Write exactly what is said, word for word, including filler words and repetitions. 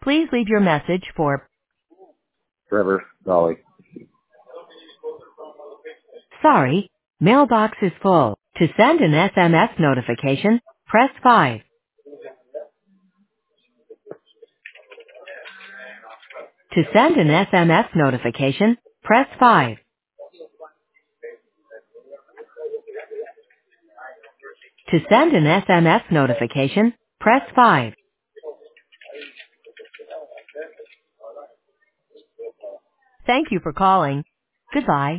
Please leave your message for Trevor, Dolly. sorry, mailbox is full. To send an S M S notification, press five. To send an S M S notification, press five. To send an S M S notification, press five. Thank you for calling. Goodbye.